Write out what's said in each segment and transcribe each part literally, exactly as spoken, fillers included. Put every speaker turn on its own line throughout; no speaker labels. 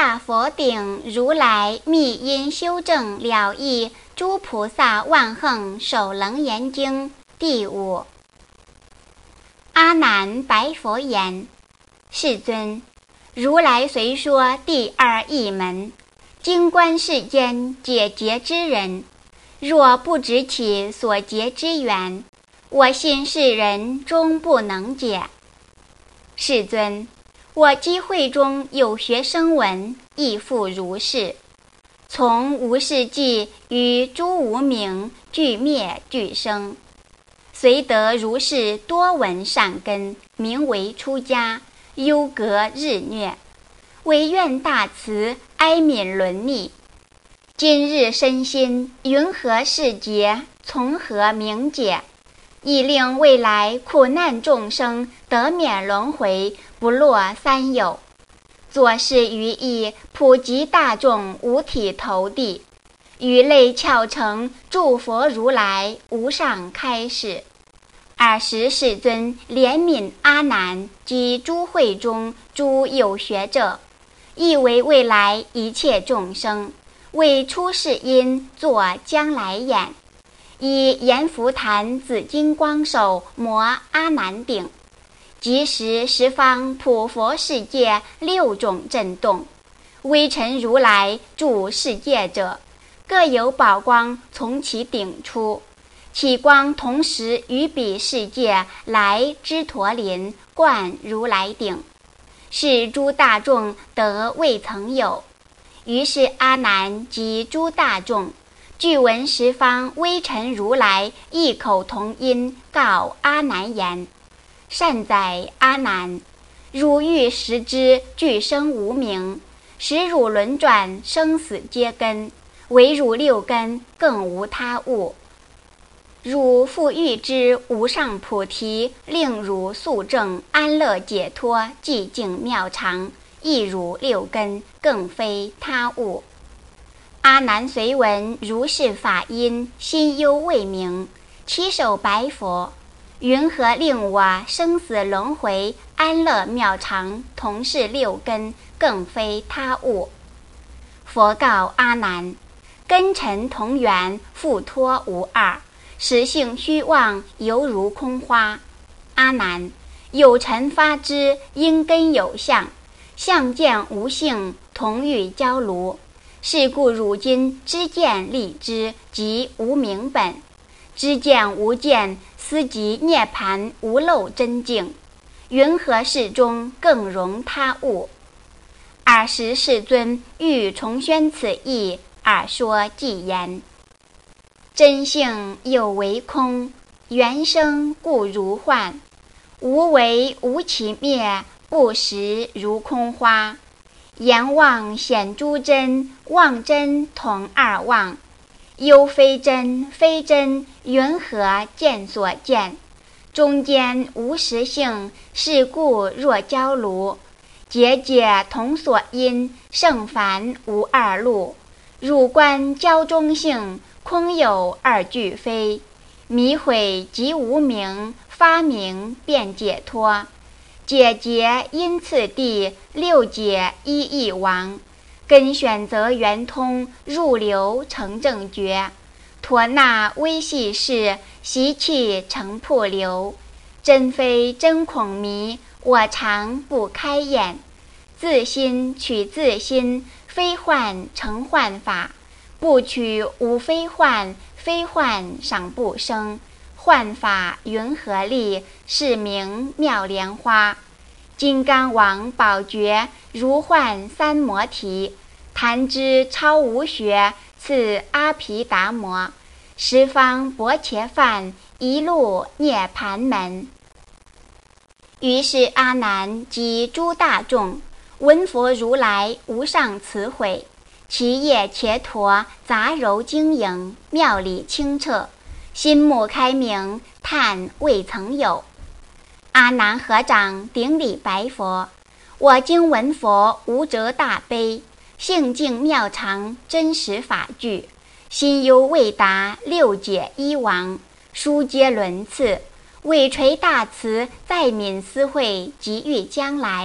大佛顶如来密因修正了义诸菩萨万行首楞严经第五。阿难白佛言：世尊，如来虽说第二义门，经观世间解结之人，若不知其所结之缘，我信世人终不能解。世尊，我机会中有学声闻，亦复如是。从无世际与诸无明俱灭俱生，虽得如是多闻善根，名为出家，忧隔日虐，唯愿大慈，哀悯伦理。今日身心云何世劫，从何明解？以令未来苦难众生得免轮回，不落三有。作是于意，普及大众五体投地，于类窍成，诸佛如来无上开示。尔时世尊怜悯阿难及诸会中诸有学者，亦为未来一切众生，为出世因作将来眼，以阎浮檀紫金光手摩阿难顶，即时十方普佛世界六种震动，微尘如来住世界者，各有宝光从其顶出，其光同时于彼世界来支陀林灌如来顶，是诸大众得未曾有。于是阿难及诸大众俱闻十方微尘如来异口同音告阿难言：善哉阿难，汝欲识之俱生无明，使汝轮转生死皆根，唯汝六根更无他物。汝复欲知无上菩提，令汝速证安乐解脱寂静妙常，亦汝六根更非他物。阿难随闻如是法音，心忧未明，起手白佛：云何令我生死轮回，安乐妙常，同是六根，更非他物？佛告阿难：根尘同源，复脱无二，实性虚妄，犹如空花。阿难，有尘发之，因根有相，相见无性，同欲交庐。是故汝今知见立知，即无明本；知见无见，思即涅盘无漏真境。云何世中更容他物？尔时世尊欲重宣此义，尔说偈言：真性有为空，缘生故如幻，无为无起灭，不实如空花。言妄显诸真，妄真同二妄，忧非真非真，云何见所见？中间无实性，是故若交庐。节节同所因，圣凡无二路。汝观交中性，空有二俱非。迷毁即无明，发明便解脱。解结因次第，六解一一亡。根选择圆通，入流成正觉。陀那微细事，习气成瀑流。真非真恐迷，我常不开眼。自心取自心，非幻成幻法。不取无非幻，非幻赏不生。幻法云何立？是名妙莲花。金刚王宝觉，如幻三摩提。弹之超无学，次阿毗达摩。十方薄伽梵，一路涅盘门。于是阿难及诸大众闻佛如来无上慈诲，其业伽陀杂糅晶莹，妙理清澈，心目开明，叹未曾有。阿难合掌顶礼白佛：我今闻佛无着大悲，性净妙常，真实法具，心忧未达，六解一亡，书皆轮次，尾垂大慈，在悯思慧，即欲将来，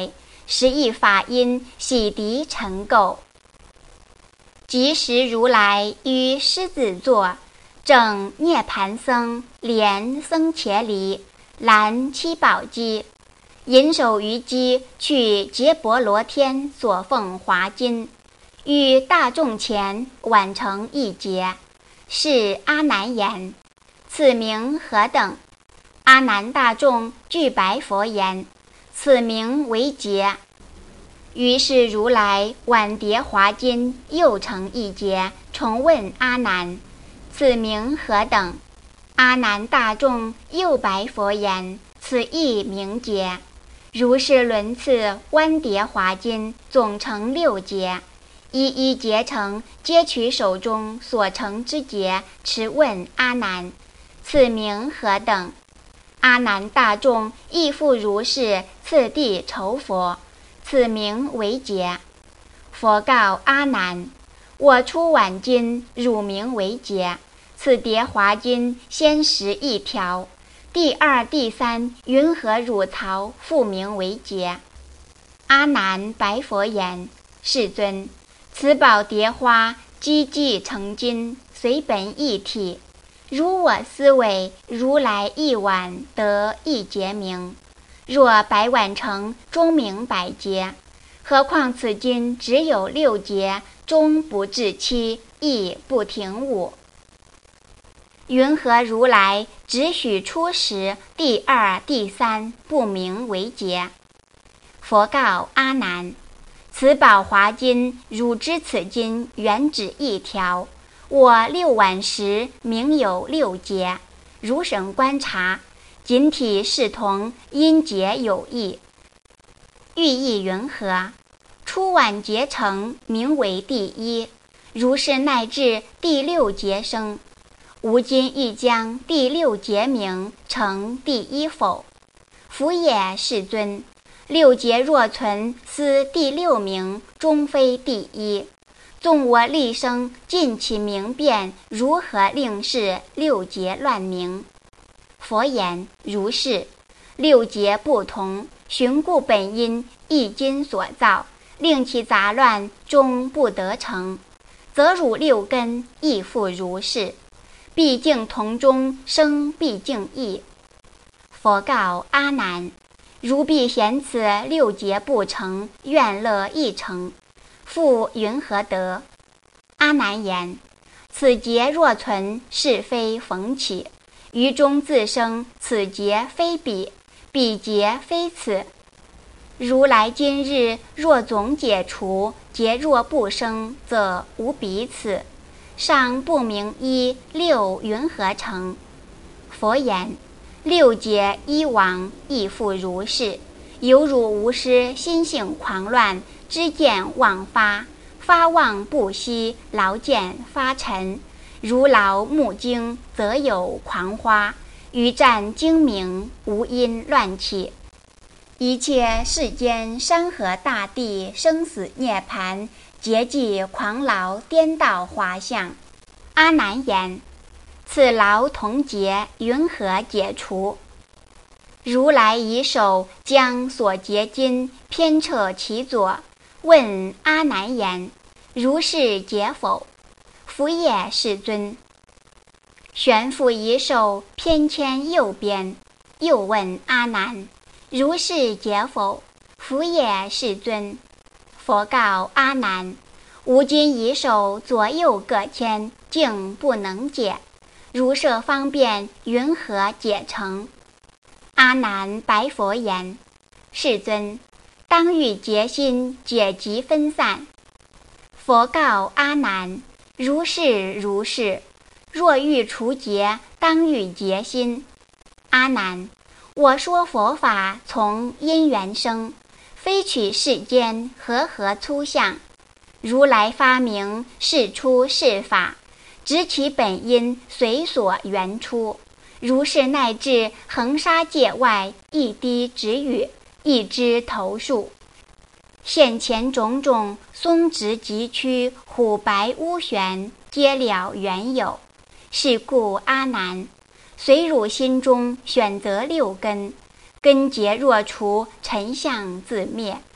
是以法音洗涤尘垢。即时如来于狮子座，正涅盘僧莲僧伽梨蓝七宝机，引手于机去结婆罗天所奉华金，于大众前挽成一劫。是阿难言：此名何等？阿难大众具白佛言：此名为劫。于是如来挽叠华金，又成一劫，重问阿难：此名何等？阿难大众又白佛言：此亦名劫。如是轮次弯叠华金，总成六劫，一一结成，皆取手中所成之劫，持问阿难：此名何等？阿难大众亦复如是，次第酬佛：此名为劫。佛告阿难：我出挽金，汝名为劫。此叠华金先识一条，第二第三云何汝曹复名为劫？阿难白佛言：世尊，此宝叠花积积成金，随本一体。如我思维，如来一碗得一劫名。若百碗成，终名百劫。何况此金只有六劫，终不至期，亦不停舞。云何如来只许初时第二第三不名为劫？佛告阿难：此宝华金，汝知此金原只一条，我六碗时名有六劫。如审观察，仅体视同，因劫有异。寓意云何？初碗劫成，名为第一，如是乃至第六劫生。吾今欲将第六劫名成第一否？夫也，世尊。六劫若存，思第六名，终非第一。纵我立生尽其明辨，如何令是六劫乱名？佛言：如是。六劫不同，寻故本因，一今所造，令其杂乱，终不得成。则汝六根亦复如是。毕竟同中生毕竟异。佛告阿难：如必嫌此六劫不成，愿乐一成，复云何得？阿难言：此劫若存，是非逢起，于中自生，此劫非彼，彼劫非此。如来今日若总解除，劫若不生，则无彼此。尚不明一六云何成？佛言：六劫一亡，亦复如是。犹如无师心性狂乱，知见妄发，发妄不息，劳见发沉。如劳木经，则有狂花；于战精明，无因乱起。一切世间山河大地，生死涅盘，劫即狂劳颠倒华相。阿难言：此劳同劫，云何解除？如来以手将所结金偏彻其左，问阿难言：如是解否？夫也，世尊。旋复以手偏牵右边，又问阿难：如是解否？夫也，世尊。佛告阿难：吾今以手左右各牵，竟不能解。如设方便，云何解成？阿难白佛言：世尊，当欲结心，解即分散。佛告阿难：如是如是。若欲除结，当欲结心。阿难：我说佛法从因缘生，非取世间和合粗相。如来发明是出是法，执其本因，随所缘出。如是乃至恒沙界外，一滴止语，一枝头树，现前种种松直疾曲，虎白乌玄，皆了缘有。是故阿难，随汝心中选择六根，根结若除，尘相自灭。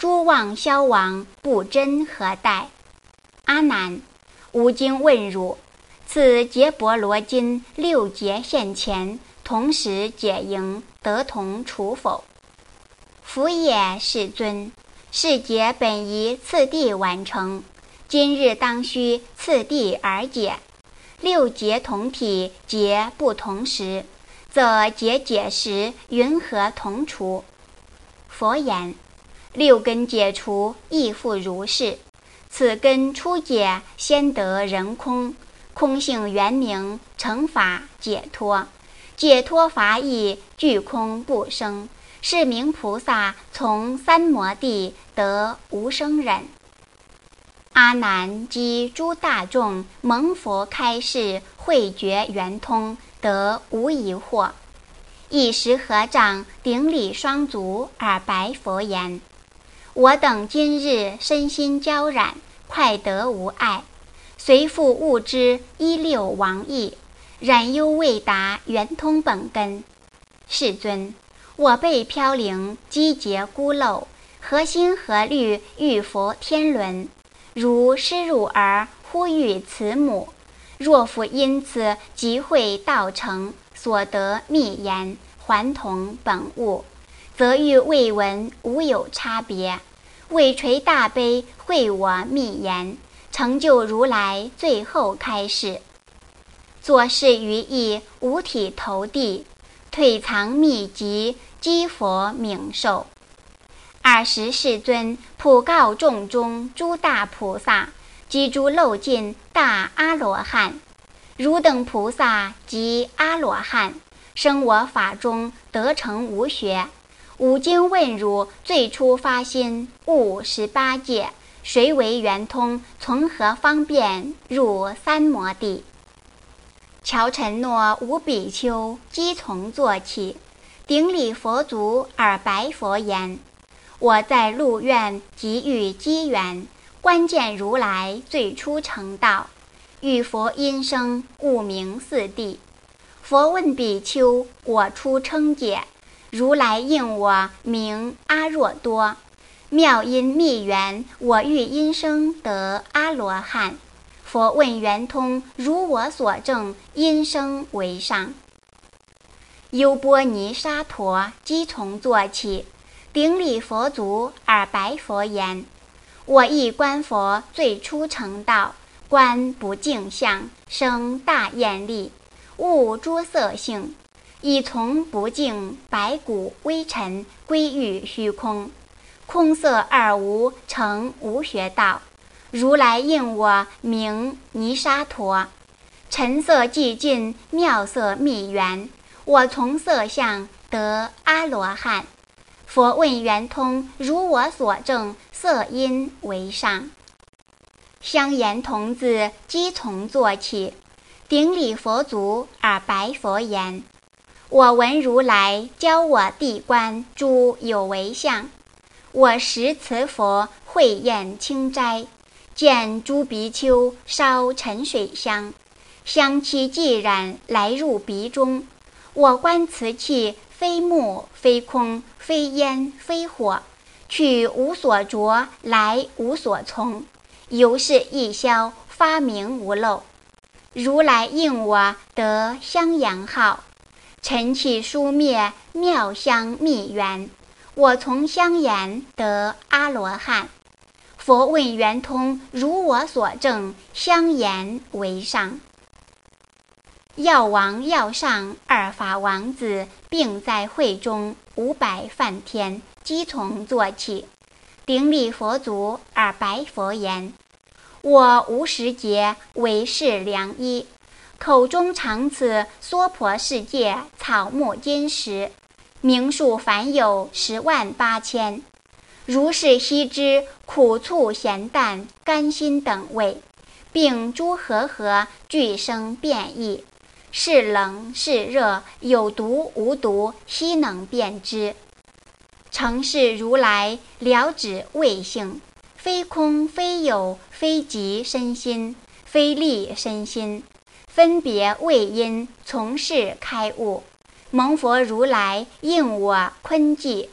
诸妄消亡，不真何待？阿难，吾今问汝，此结婆罗金六劫现前，同时解营，得同处否？夫也，世尊。是劫本宜次第完成，今日当须次第而解。六劫同体，劫不同时，则劫解时云何同除？佛言：六根解除，亦复如是。此根初解，先得人空，空性圆明，成法解脱。解脱法义，具空不生，是名菩萨从三摩地得无生忍。阿难及诸大众蒙佛开示，慧觉圆通，得无疑惑。一时合掌，顶礼双足，而白佛言：我等今日身心交染，快得无碍，随复悟之一六王意，然犹未达圆通本根。世尊，我辈飘零，积结孤陋，何心何虑，欲佛天伦？如失汝儿，呼吁慈母。若复因此即会道成，所得密言，还同本物，则欲未闻无有差别。为垂大悲，会我密言，成就如来最后开示。作事于意，五体投地，退藏秘籍，积佛冥寿。尔时世尊普告众中诸大菩萨及诸漏尽大阿罗汉：汝等菩萨及阿罗汉，生我法中得成无学。吾今问汝，最初发心悟十八界，谁为圆通？从何方便入三摩地？乔承诺无比丘即从坐起，顶礼佛足，而白佛言：我在鹿苑即遇机缘，观见如来最初成道，遇佛音声，悟名四谛。佛问比丘：我初称解，如来应我名阿若多。妙音密缘，我遇音声得阿罗汉。佛问圆通，如我所证，音声为上。优波尼沙陀即从坐起，顶礼佛足，而白佛言：我亦观佛最初成道，观不净相，生大厌力，悟诸色性，以从不净白骨微尘，归于虚空，空色二无，成无学道。如来应我名尼沙陀。尘色寂尽，妙色密缘，我从色相得阿罗汉。佛问圆通，如我所证，色音为上。香言童子即从坐起，顶礼佛足，而白佛言：我闻如来教我谛观诸有为相，我时慈佛慧焰清斋，见诸比丘烧沉水香，香气寂然来入鼻中。我观此气，非木非空，非烟非火，去无所着，来无所从，由是一消，发明无漏。如来应我得香阳号，尘气疏灭，妙香密缘，我从香言得阿罗汉。佛问圆通，如我所证，香言为上。药王药上二法王子并在会中，五百梵天即从坐起，顶礼佛足，而白佛言：我无时节为是良医，口中常此娑婆世界草木金石，名数凡有十万八千。如是悉知苦醋咸淡甘辛等味，并诸和合俱生变异，是冷是热，有毒无毒，悉能辨知。成是如来了指味性，非空非有，非即身心，非立身心，分别味因，从是开悟。蒙佛如来应我坤寂，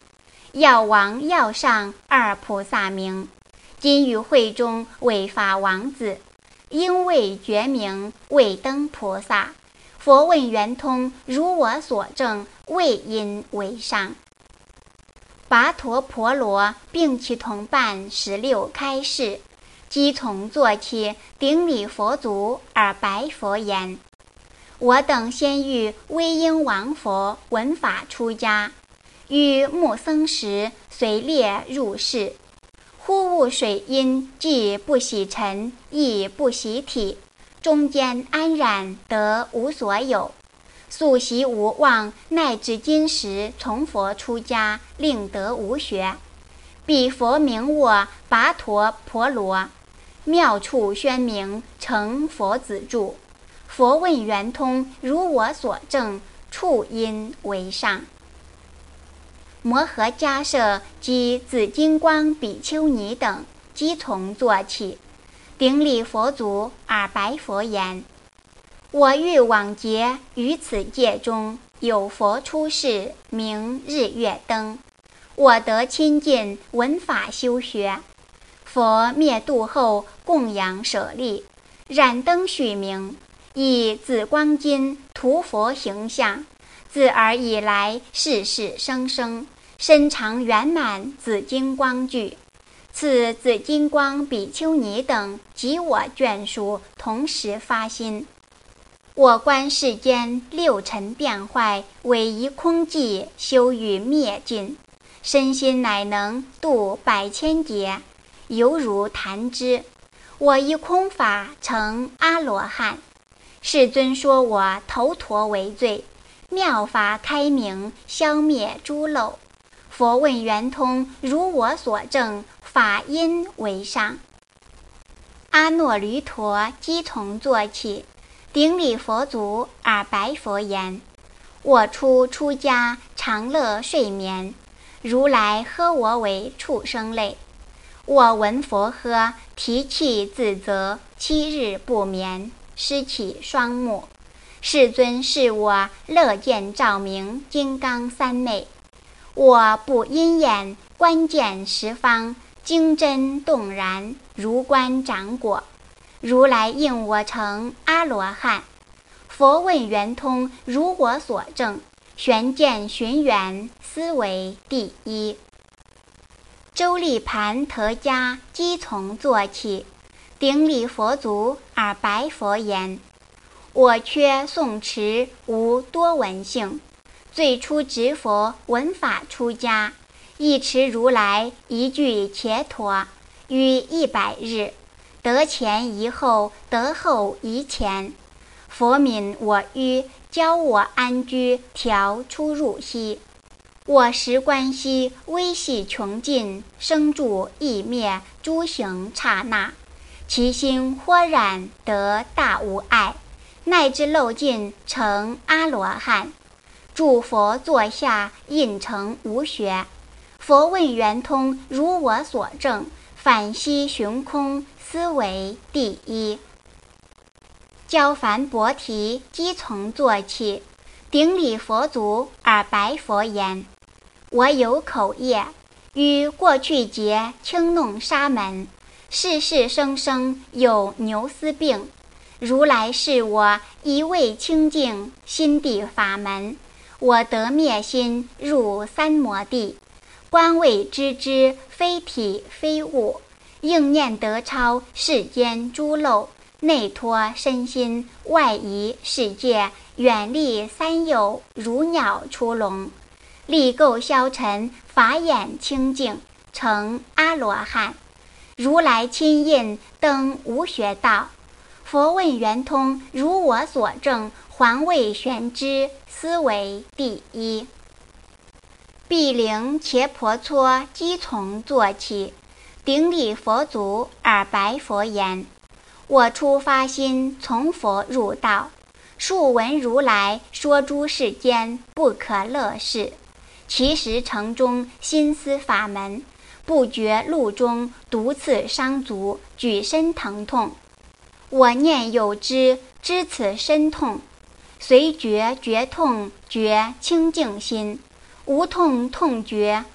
药王药上二菩萨名，今于会中为法王子，因为觉名为登菩萨。佛问圆通，如我所证，为因为上。跋陀婆罗并其同伴十六开示，即从坐起，顶礼佛足而白佛言：我等先遇威音王佛闻法出家，于木僧时随列入室，忽悟水阴，既不洗尘，亦不洗体，中间安然得无所有，素习无忘，乃至今时从佛出家，令得无学。彼佛名我跋陀婆罗，妙处宣明，成佛子住。佛问圆通，如我所证，处因为上。摩诃迦叶及紫金光比丘尼等，即从坐起，顶礼佛足而白佛言：我欲往劫于此界中，有佛出世，名日月灯，我得亲近，闻法修学。佛灭度后，供养舍利，燃灯许名，以紫光金涂佛形象，自尔以来，世世生生，身长圆满紫金光具。此紫金光比丘尼等及我眷属同时发心。我观世间六尘变坏，唯一空寂，修于灭尽，身心乃能度百千劫，犹如弹指。我以空法成阿罗汉。世尊说我头陀为罪，妙法开明，消灭诸漏。佛问圆通，如我所证，法因为上。阿耨驴陀即从坐起，顶礼佛足而白佛言：我初出家，常乐睡眠，如来呵我为畜生类。我闻佛呵，啼泣自责，七日不眠，失起双目。世尊示我乐见照明，金刚三昧。我不因眼，观见十方，精真动然，如观掌果。如来应我成阿罗汉。佛问圆通，如我所证，玄见寻缘，思为第一。周利盘陀迦即从坐起，顶礼佛足而白佛言：我缺诵持无多闻性，最初执佛闻法出家，一持如来一句伽陀，于一百日，得前一后，得后一前。佛悯我愚，教我安居，调出入息。我时观息，微细穷尽，生住异灭，诸行刹那，其心豁然得大无碍，乃至漏尽成阿罗汉。诸佛座下，印成无学。佛问圆通，如我所证，反息寻空，思为第一。教梵薄提即从坐起，顶礼佛足而白佛言：我有口业，于过去劫轻弄沙门，世世生生有牛斯病。如来示我一味清净心地法门，我得灭心，入三摩地，观味知之，非体非物，应念得超世间诸漏，内脱身心，外移世界，远离三有，如鸟出笼，力垢消尘，法眼清净，成阿罗汉。如来亲印，登无学道。佛问圆通，如我所证，还未玄知，思为第一。毗陵伽婆蹉即从坐起，顶礼佛足而白佛言：我初发心，从佛入道，数闻如来说诸世间不可乐事，其实城中心思法门，不觉路中毒刺伤足，举身疼痛。我念有知，知此身痛，随觉觉痛，觉清净心，无痛痛觉，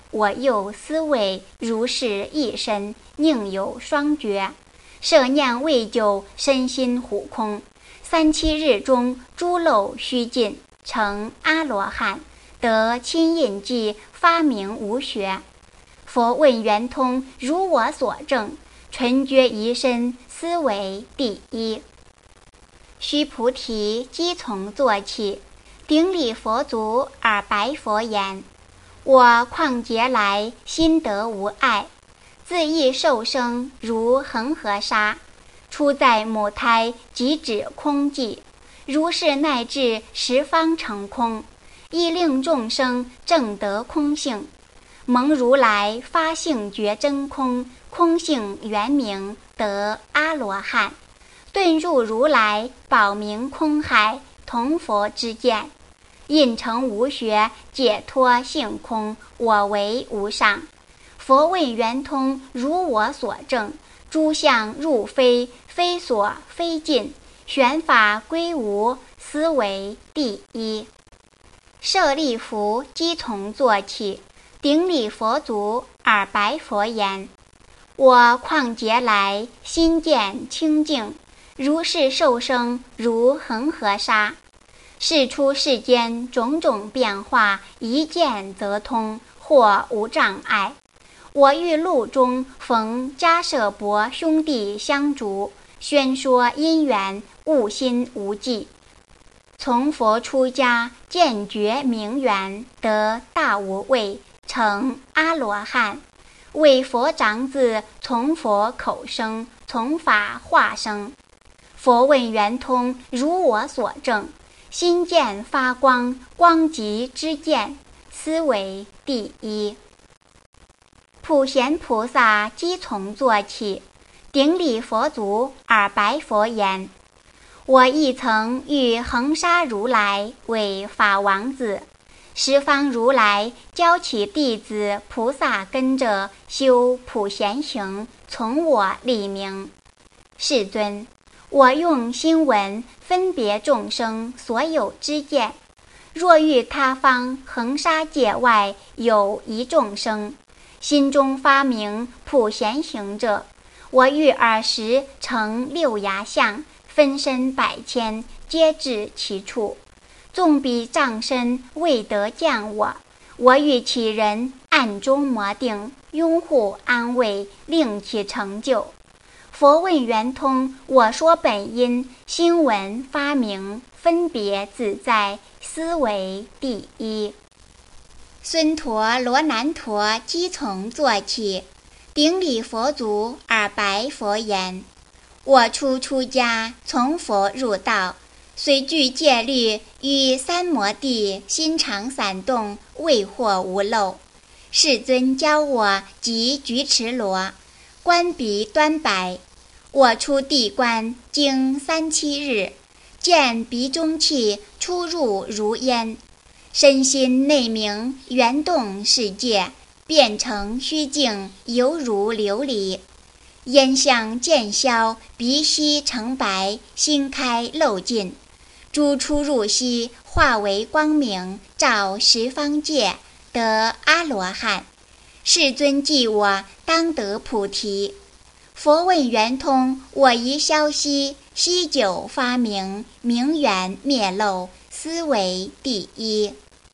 我又思维如是一身，宁有双绝。舍念未久，身心虎空。三七日中，诸漏虚尽，成阿罗汉，得亲印记，发明无学。佛问圆通，如我所证，纯觉一身，思维第一。须菩提，即从坐起，顶礼佛足，而白佛言：我旷劫来，心得无碍，自意受生，如恒河沙。出在母胎，即指空寂，如是乃至十方成空，亦令众生证得空性。蒙如来发性觉真空，空性圆明，得阿罗汉。顿入如来宝明空海，同佛之见，印成无学，解脱性空，我为无上。佛问圆通，如我所证，诸相入非，非所非尽，玄法归无，思维第一。舍利弗，即从坐起，顶礼佛足，而白佛言：我旷劫来，心见清净，如是受生，如恒河沙。世出世间种种变化，一见则通，或无障碍。我欲路中逢迦舍伯兄弟相逐，宣说因缘，悟心无际。从佛出家，见觉明圆，得大无畏，成阿罗汉。为佛长子，从佛口生，从法化生。佛问圆通，如我所证，心见发光，光即知见，思维第一。普贤菩萨，即从坐起，顶礼佛足，而白佛言：我亦曾遇恒沙如来为法王子，十方如来教其弟子菩萨跟着修普贤行，从我立名。世尊，我用心闻分别众生所有知见，若遇他方恒沙界外有一众生，心中发明普贤行者，我欲尔时成六牙相，分身百千，皆至其处。纵彼障身，未得见我，我欲其人暗中摩定，拥护安慰，令其成就。佛问圆通，我说本因，心闻发明，分别自在，思维第一。孙陀罗难陀，即从坐起，顶礼佛足，而白佛言：我初出家，从佛入道，虽具戒律，与三摩地，心常散动，未获无漏。世尊教我即菊池罗，观彼端白。我出地观，经三七日，见鼻中气出入如烟，身心内明，圆动世界，变成虚静，犹如琉璃。烟相渐消，鼻息成白，心开漏尽，诸出入息，化为光明，照十方界，得阿罗汉。世尊记我，当得菩提。佛问圆通，我宜消息，息久发明，明圆灭漏，思维第一。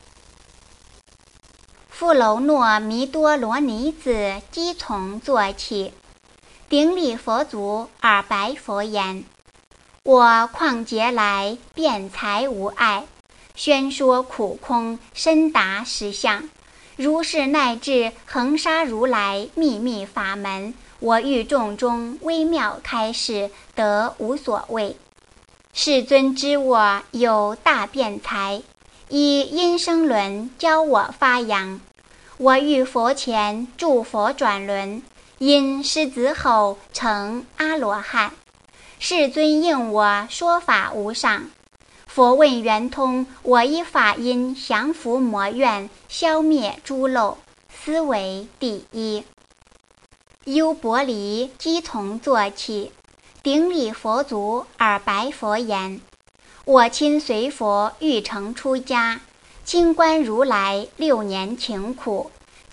富楼那弥多罗尼子，即从坐起，顶礼佛足，而白佛言：我旷劫来，辩才无碍，宣说苦空，深达实相。如是乃至恒沙如来秘密法门，我欲众中微妙开示，得无所谓。世尊知我有大辩才，以因生轮教我发扬。我欲佛前助佛转轮，因狮子吼成阿罗汉。世尊应我说法无上。佛问圆通，我以法音降伏魔怨，消灭诸漏，思维第一。优婆离，即从坐起，顶礼佛足，而白佛言：我亲随佛欲成出家，清观如来六年勤苦，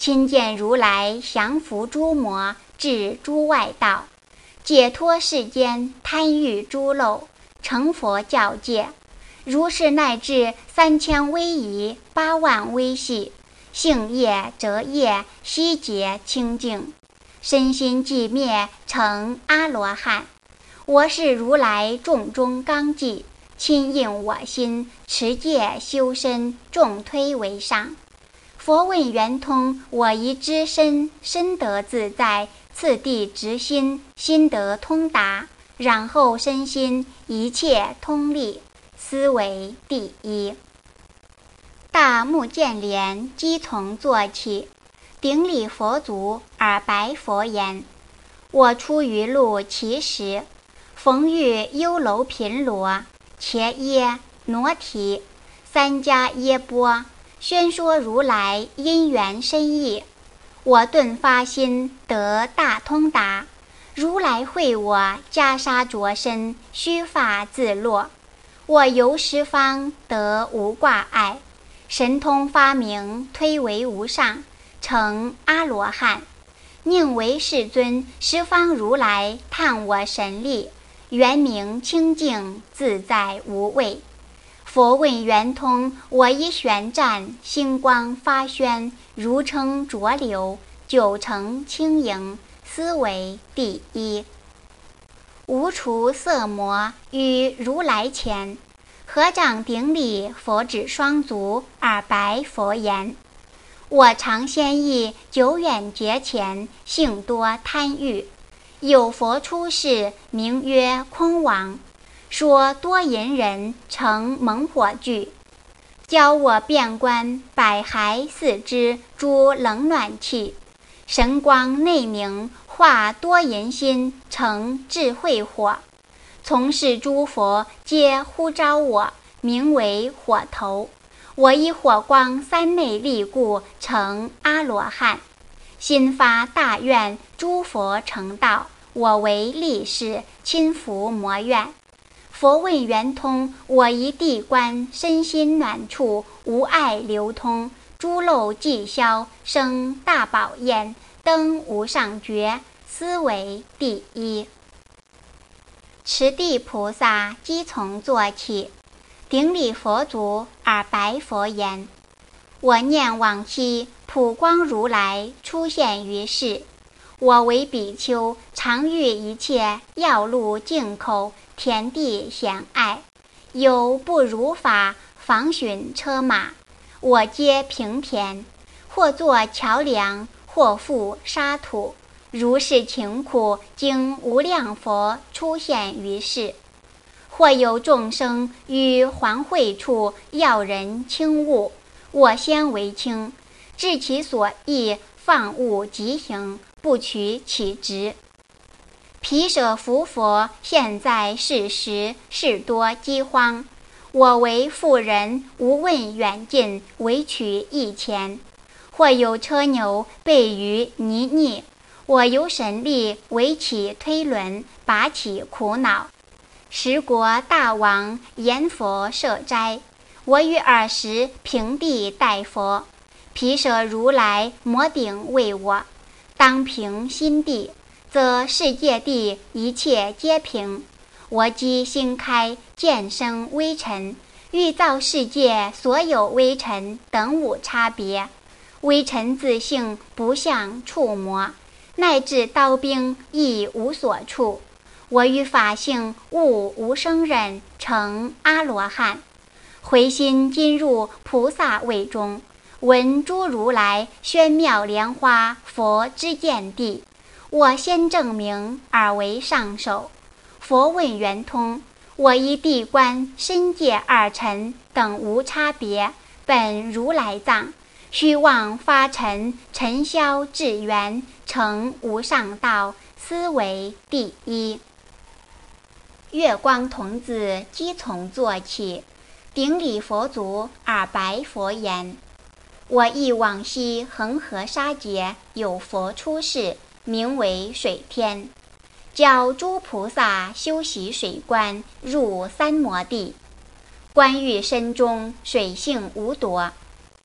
亲见如来降伏诸魔，至诸外道，解脱世间贪欲诸漏，成佛教界。如是乃至三千威仪，八万威系，性业折业，悉皆清净，身心寂灭，成阿罗汉。我是如来众中纲纪，亲应我心，持戒修身，众推为上。佛问圆通，我宜知身，身得自在，次第直心，心得通达，然后身心一切通利，斯为第一。大目犍连即从坐起，顶礼佛足而白佛言：我出于路其时，逢遇优楼频罗、伽耶、挪提三家耶波，宣说如来因缘深意。我顿发心得大通达，如来会我袈裟着身，须发自落。我游十方得无挂碍，神通发明，推为无上，成阿罗汉。宁为世尊，十方如来叹我神力，圆明清净，自在无畏。佛问圆通，我一旋战，星光发宣，如称浊流，九成轻盈，斯为第一。无除色魔于如来前，合掌顶礼，佛指双足而白佛言：我常先意，久远劫前，性多贪欲，有佛出世，名曰空王，说多淫人乘猛火炬，教我遍观百骸四肢诸冷暖气，神光内明，化多淫心成智慧火。从是诸佛皆呼召我，名为火头。我以火光三昧力故，成阿罗汉。心发大愿，诸佛成道，我为力士，亲服魔愿。佛问圆通，我一地观，身心暖处，无碍流通，诸漏寂消，生大宝焰，登无上觉，斯为第一。持地菩萨即从坐起，顶礼佛足而白佛言：我念往昔普光如来出现于世，我为比丘，常遇一切要路径口，田地险隘，有不如法，防巡车马，我皆平田，或作桥梁，或覆沙土。如是情苦，经无量佛出现于世。或有众生于环会处，要人轻物，我先为轻，治其所意，放物即行，不取其职。毗舍浮佛现在世时，事多饥荒，我为妇人，无问远近，唯取一钱。或有车牛备于泥泞，我由神力为其推轮，拔其苦恼。十国大王言佛设斋，我于尔时平地待佛。毗舍如来摩顶为我，当平心地，则世界地一切皆平。我即心开，见生微尘，欲造世界所有微尘，等无差别。微尘自性不相触摸，乃至刀兵亦无所触。我于法性悟无生忍，成阿罗汉。回心今入菩萨位中，闻诸如来宣妙莲花佛之见地，我先证明而为上首。佛问圆通，我依地观身界二尘等无差别，本如来藏，虚妄发尘，尘消至圆，成无上道，斯为第一。月光童子即从坐起，顶礼佛足而白佛言：我忆往昔恒河沙劫，有佛出世，名为水天，教诸菩萨修习水观，入三摩地。观欲身中水性无夺，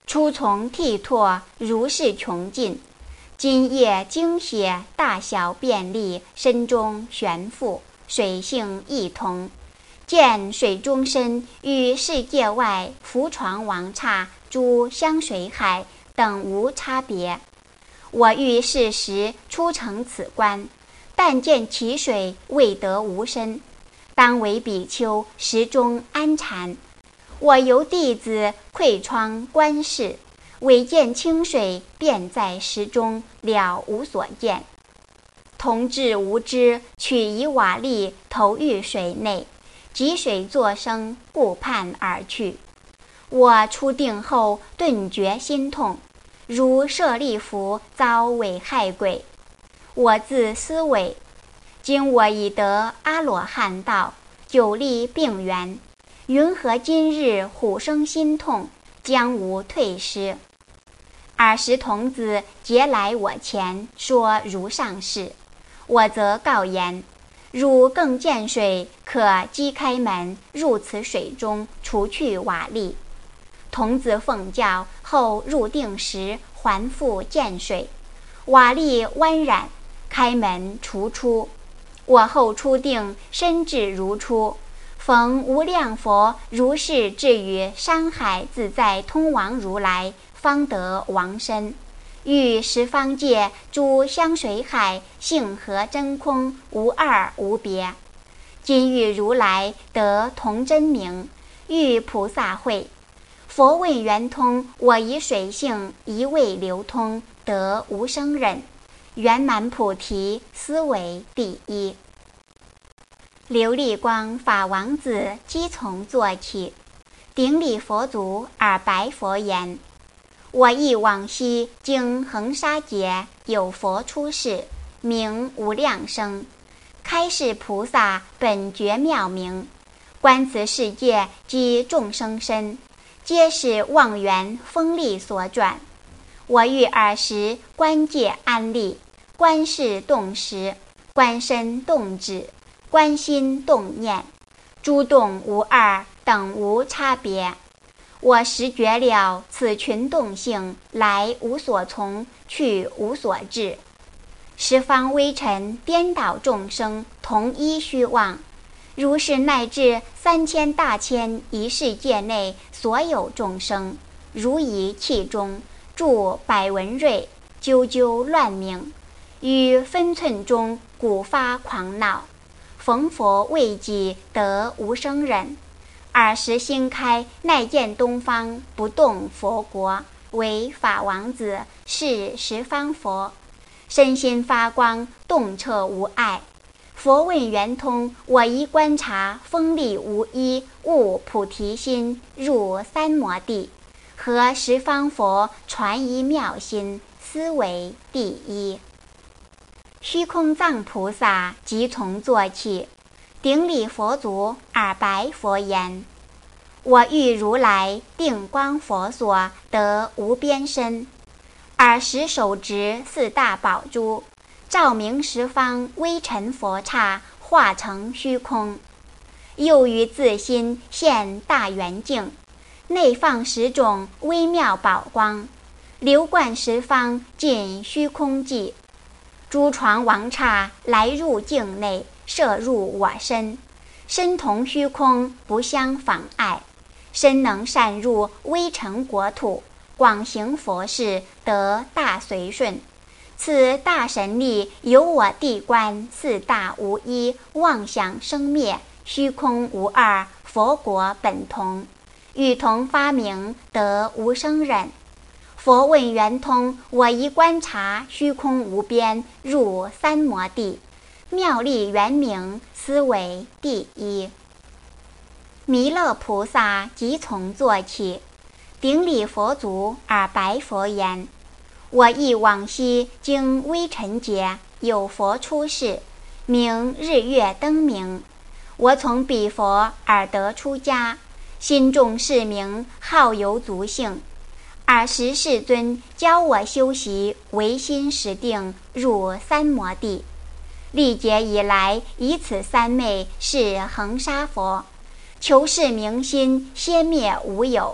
初从剃拓，如是穷尽。今夜精血，大小便利，身中悬浮，水性异同。见水中身与世界外浮床王刹诸香水海等无差别。我欲是时出成此观，但见其水未得无身，当为比丘石中安禅。我由弟子窥窗观视，唯见清水便在石中，了无所见。同志无知，取以瓦砾投于水内，积水作声，顾盼而去。我出定后顿觉心痛，如舍利弗遭危害鬼。我自思维，今我已得阿罗汉道，久历病缘，云何今日虎生心痛，将无退失？尔时童子皆来我前，说如上事。我则告言：汝更见水，可击开门，入此水中，除去瓦砾。童子奉教后入定时，还复见水，瓦砾弯染，开门除出。我后出定，身至如初，逢无量佛如是至于山海自在通王如来，方得王身。与十方界诸香水海性和真空无二无别。今遇如来得同真名，遇菩萨会。佛问圆通，我以水性一味流通，得无生忍，圆满菩提，斯为第一。琉璃光法王子即从坐起，顶礼佛足而白佛言：我忆往昔经恒沙劫，有佛出世，名无量生，开示菩萨本觉妙明，观此世界及众生身，皆是妄缘风力所转。我欲尔时观界安立，观事动时，观身动止，观心动念，诸动无二，等无差别。我实觉了此群动性，来无所从，去无所至。十方微尘颠倒众生，同一虚妄。如是乃至三千大千一世界内所有众生，如仪器中，住百文瑞，啾啾乱鸣，于分寸中鼓发狂闹。逢佛未己，得无生忍。尔时心开，乃见东方不动佛国，为法王子，是十方佛。身心发光，洞彻无碍。佛问圆通，我一观察，锋利无一，悟菩提心，入三摩地。和十方佛传一妙心，斯为第一。虚空藏菩萨即从坐起，顶礼佛足而白佛言：我欲如来定光佛所，得无边身。尔时手执四大宝珠，照明十方微尘佛刹，化成虚空。又于自心现大圆镜，内放十种微妙宝光，流贯十方尽虚空际。诸床王刹来入境内，摄入我身，身同虚空，不相妨碍。身能善入微尘国土，广行佛事，得大随顺。此大神力，由我谛观四大无一，妄想生灭，虚空无二，佛国本同，与同发明，得无生忍。佛问圆通，我一观察，虚空无边，入三摩地，妙力圆明，斯为第一。弥勒菩萨即从坐起，顶礼佛足而白佛言：我忆往昔经微尘劫，有佛出世，名日月灯明。我从彼佛而得出家，心中是名，好游足性。尔时世尊教我修习唯心实定，入三摩地。历劫以来，以此三昧是恒沙佛，求是明心，先灭无有。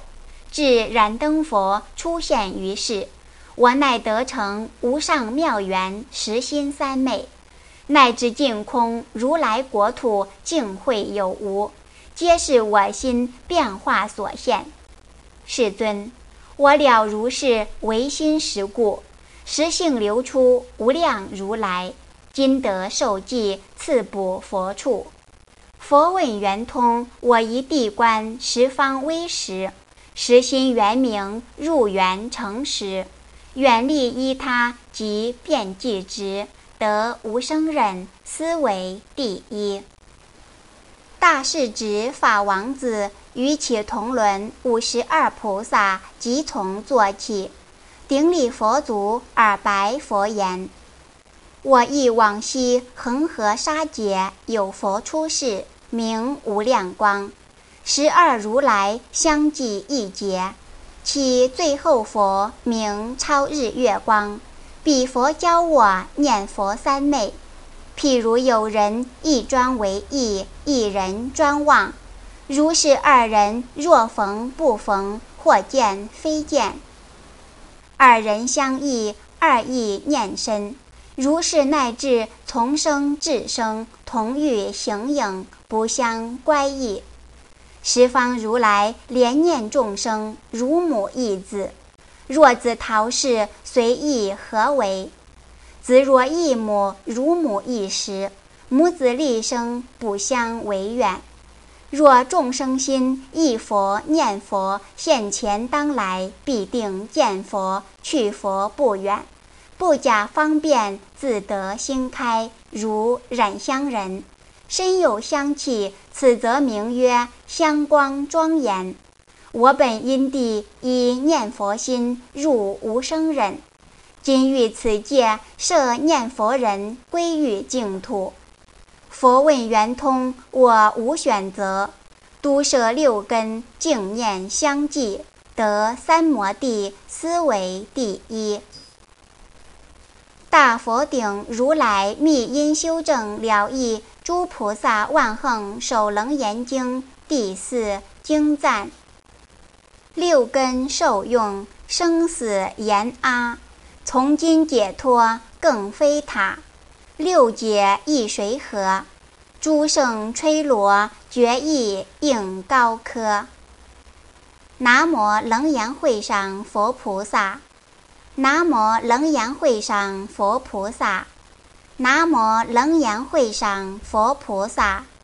至燃灯佛出现于世，我乃得成无上妙缘实心三昧，乃至净空如来国土净慧有无，皆是我心变化所现。世尊，我了如是唯心实故，实性流出无量如来，今得受记赐补佛处。佛问圆通，我一地观十方微实，实心圆明入圆成实，远离依他及遍计执，得无生忍，思为第一。大势至法王子与其同伦五十二菩萨即从坐起，顶礼佛足而白佛言：我忆往昔恒河沙劫，有佛出世，名无量光，十二如来相继一劫，其最后佛名超日月光。彼佛教我念佛三昧，譬如有人一专为意，一人专忘，如是二人若逢不逢，或见非见，二人相忆，二意念深，如是乃至从生至生，同欲形影，不相乖异。十方如来怜念众生，如母忆子，若子逃世，随意何为？子若忆母，如母忆时，母子立生，不相违远。若众生心忆佛念佛，现前当来，必定见佛，去佛不远，不假方便，自得心开，如染香人，身有香气，此则名曰香光庄严。我本因地以念佛心入无生忍，今欲此界设念佛人，归于净土。佛问圆通，我无选择，都摄六根，净念相继，得三摩地，思为第一。大佛顶如来密因修正了义诸菩萨万行首楞严经第四经赞：六根受用，生死言阿，从今解脱更非他，六解亦谁合？诸圣吹锣，决意应高科。南无楞严会上佛菩萨，南无楞严会上佛菩萨，南无楞严会上佛菩萨。